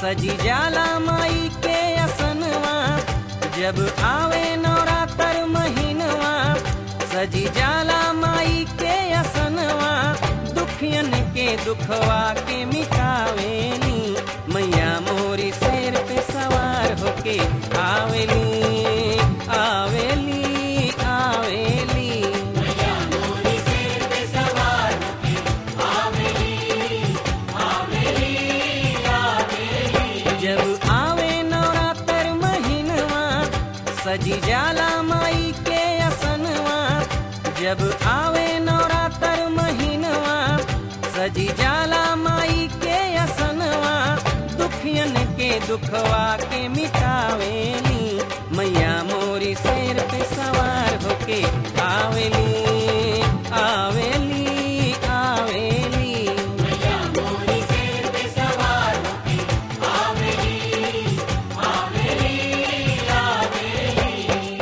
सजी जाला माई के असनवा, जब आवे नवरात्र महीनवा। सजी जाला माई के असनवा, दुखियन के दुखवा के मिटावेली। मैया मोरी शेर पे सवार होके आवेली आवेली आवेली। मैया मोरी शेर पे सवार होके आवेली आवेली आवेली। जब आवे नवरात्र महीनवा, सजी जाला माई के असनवा। जब आवे नवरात्र महीनवा, सजी जाला माई के असनवा, दुखियन के दुखवा के मिटावेली। मैया मोरी शेर पे सवार होके आवेली आवेली आवेली। मैया मोरी शेर पे सवार होके आवेली आवेली आवेली।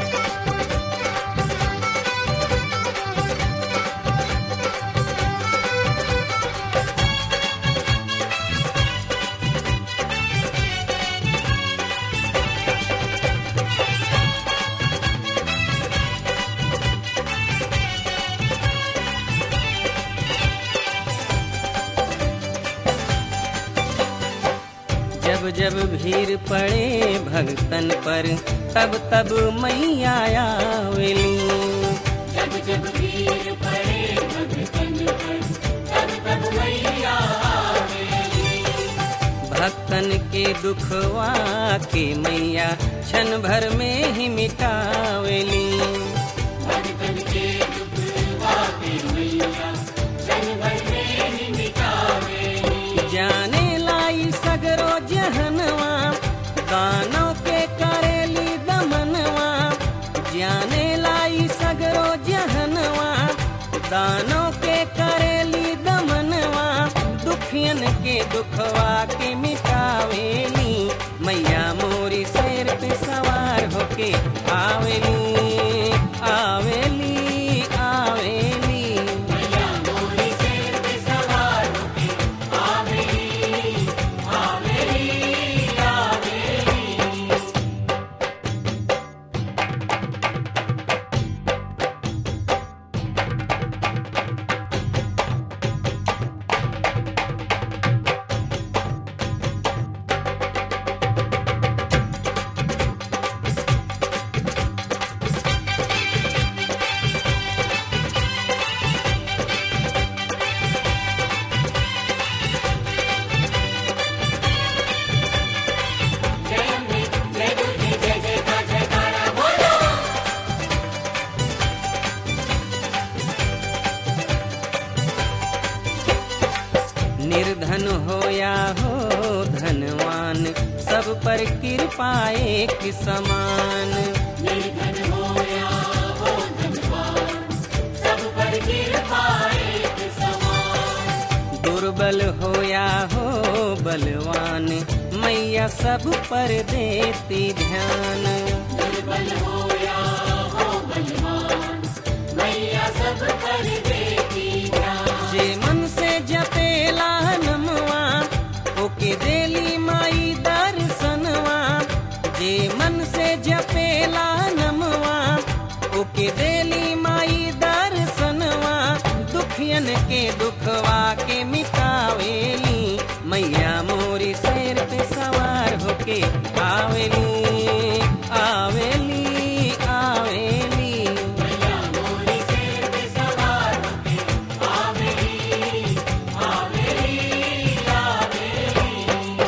जब जब भीड़ पड़े भक्तन पर, तब तब मैया आवेली। जब जब भीड़ पड़े भक्तन पर, तब तब मैया आवेली। भक्तन के दुखवा के मैया क्षण भर में ही मिटावेली। भक्तन के दुखवा के मैया क्षण भर में ही मिटावेली। जाने लाई सगरो जहनवा, दानों के करेली दमनवा। जाने लाई सगरो जहनवा, दानों के करेली दमनवा। दुखियन के दुखवा के मिटावेली। मैया मोरी शेर पे सवार होके आवेली आवेली आवेली। मैया मोरी शेर पे सवार होके आवेली आवेली आवेली। जय अम्बे, जय दुर्गे, जय जय का जयकारा बोलो। निर्धन हो या हो धनवान, सब पर कृपा एक समान। निर्धन हो या हो धनवान, सब पर कृपा एक समान। दुर्बल हो या हो बलवान, मैया सब पर देती ध्यान। दुर्बल हो या हो बलवान, मैया सब पर देती ध्यान। जे मन से जपेला नमवा, ओके देली माई दर्शनवा। जे मन से जपेला नमवा, ओके देली माई दर्शनवा। दुखियन के दुखवा के मिटावेली। मैया मोरी शेर पे सवार होके आवेली आवेली आवेली। मैया मोरी शेर पे सवार होके आवेली आवेली आवेली।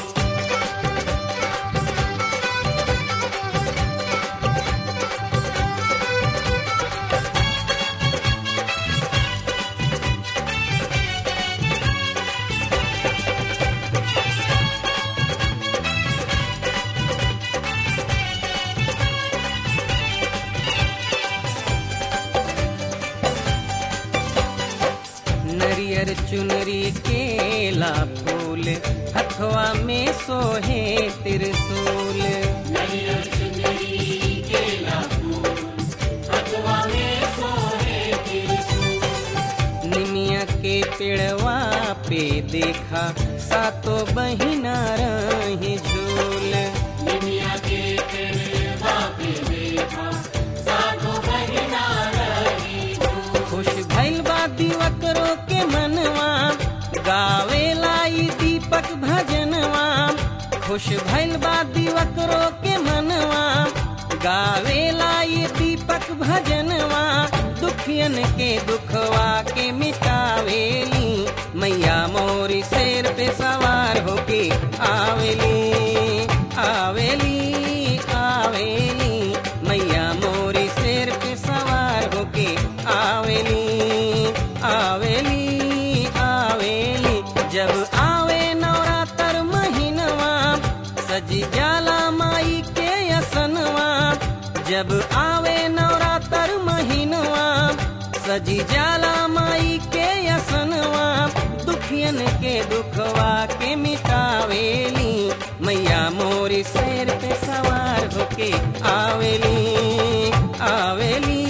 नरियर चुनरी केला फूल, हथवा में सोहे त्रिशूल। नरियर चुनरी केला फूल, हथवा में सोहे त्रिशूल। निमिया के पेड़वा पे देखा सातो बहिना रही झूल। निमिया के पेड़वा पे देखा सातो बहिना रही झूल। खुश भइल बा दिवकरो के मनवा, गावेला ई दीपक भजनवा। खुश भइल बा दिवकरो के मनवा, गावेला ये दीपक भजनवा। दुखियन के दुखवा के मिटावेली, मैया मोरी शेर पे सवार होके आवेली आवेली आवेली। मैया मोरी शेर पे सवार होके आवेली आवेली आवेली। जब आवे नवरात्र महीनवा, सजी जाला माई के असनवा। जब आवे नवरात्र महीनवा, सजी जाला माई के असनवा। दुखियन के दुखवा के मिटावेली, मैया मोरी शेर पे सवार होके आवेली आवेली